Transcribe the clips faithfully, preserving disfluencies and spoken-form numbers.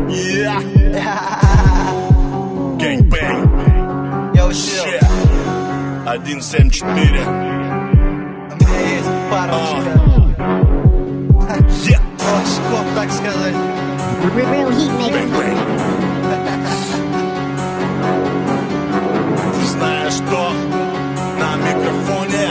Yeah. Гэнг-бэнг. Йоу, shit. один семь четыре. У меня есть парочка Yeah. очков, так сказать. Real heat maker. Бэнг-бэнг. Ты знаешь, что на микрофоне?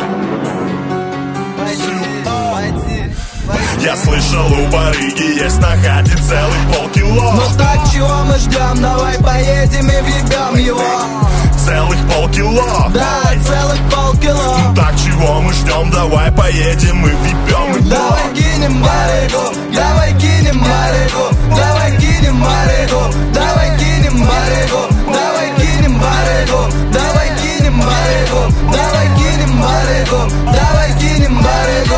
Пойди, пойди, пойди. Я слышал, у барыги есть на хате целых полкило. Ну так чего мы ждем? Давай поедем и въебем его. Целых полкило. Да, целых полкило. Так чего мы ждем? Давай поедем и въебем его. Давай кинем барыгу, давай кинем барыгу, давай кинем барыгу, давай кинем барыгу, давай кинем барыгу, давай кинем барыгу, давай кинем барыгу, давай кинем барыгу.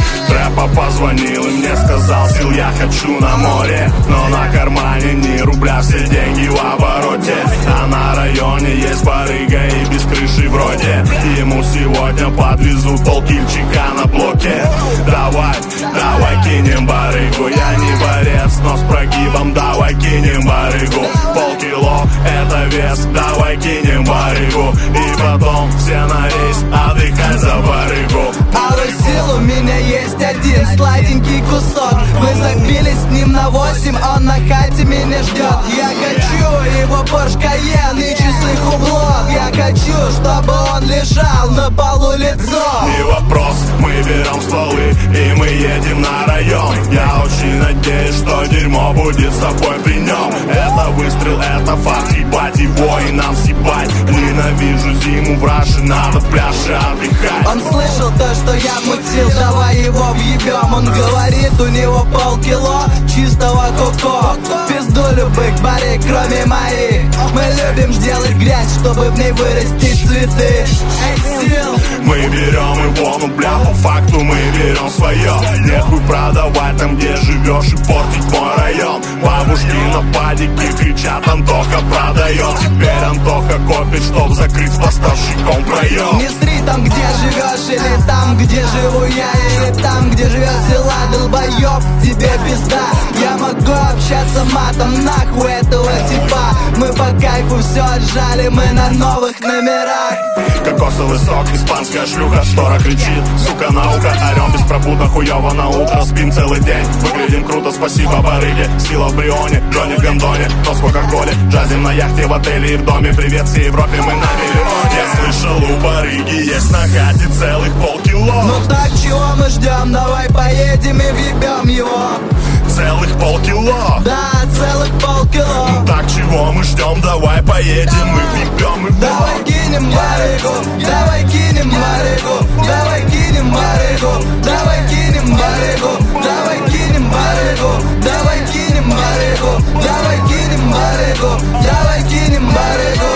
Трэпа позвонил и мне сказал: Сил, я хочу на море, но на кармане ни рубля, все деньги в обороте. А на районе есть барыга и без крыши вроде. Ему сегодня подвезут полкильчика на блоке. Давай, давай кинем барыгу. Я не борец, но с прогибом. Давай кинем барыгу. Полкило это вес. Давай кинем барыгу. И потом все на рейс отдыхать за барыгу. А Сил, у меня есть один сладенький кусок. Мы забили с ним на восемь, он на хате меня ждет. Я хочу его Porsche Cayenne и часы Hublot. Я хочу, чтобы он лежал на полу лицом. Не вопрос, мы берем стволы и мы едем на район. Я очень надеюсь, что дерьмо будет с собой при нем. Это выстрел, это факт, ебать его и нам съебать. Ненавижу зиму в Раше, надо в пляже отдыхать. Он слышал то, что я мутил, давай его въебем. Он говорит, у него полкило чистого коко. Пизду любых барыг, кроме моих. Мы любим сделать грязь, чтобы в ней вырастить цветы. Эй, Сил! Мы берем его, ну бля, по факту мы берем свое. Нехуй продавать там, где живешь, и портить мой район. Бабушки на падике кричат: Антоха продает. Теперь Антоха копит, чтоб закрыть с поставщиком проем. Не сри там, где живешь, или там, где живу я, или там, где живет Сила, долбоеб, тебе пизда. Я могу общаться матом, нахуй этого типа. Мы по кайфу все отжали, мы на новых номерах. Кокосовый сок, испанская шлюха, штора кричит: сука, наука, орем беспробудно, хуёво на утро. Спим целый день, выглядим круто, спасибо барыге. Сила в Брионе, Джонни в гондоне, то с кока-коле. Джазим на яхте, в отеле и в доме. Привет всей Европе, мы на миллионе. Я слышал, у барыги есть на хате целых полкило. Ну так чего мы ждем? Давай поедем и въебем его. Целых полкило. Да, целых полкило. Так чего мы ждем? Давай поедем и въебем его. Давай кинем барыгу, давай кинем барыгу, давай кинем барыгу, давай кинем барыгу, давай кинем барыгу, давай кинем барыгу, давай кинем барыгу, давай кинем барыгу.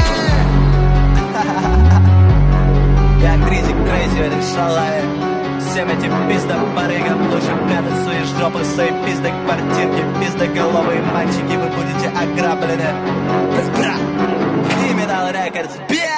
Я критик крейзи в этой шалаве. Всем этим пиздам барыгам лучше прятать свои жопы, свои пизды квартирки, пиздоголовые мальчики, вы будете ограблены. Криминал Рекордс,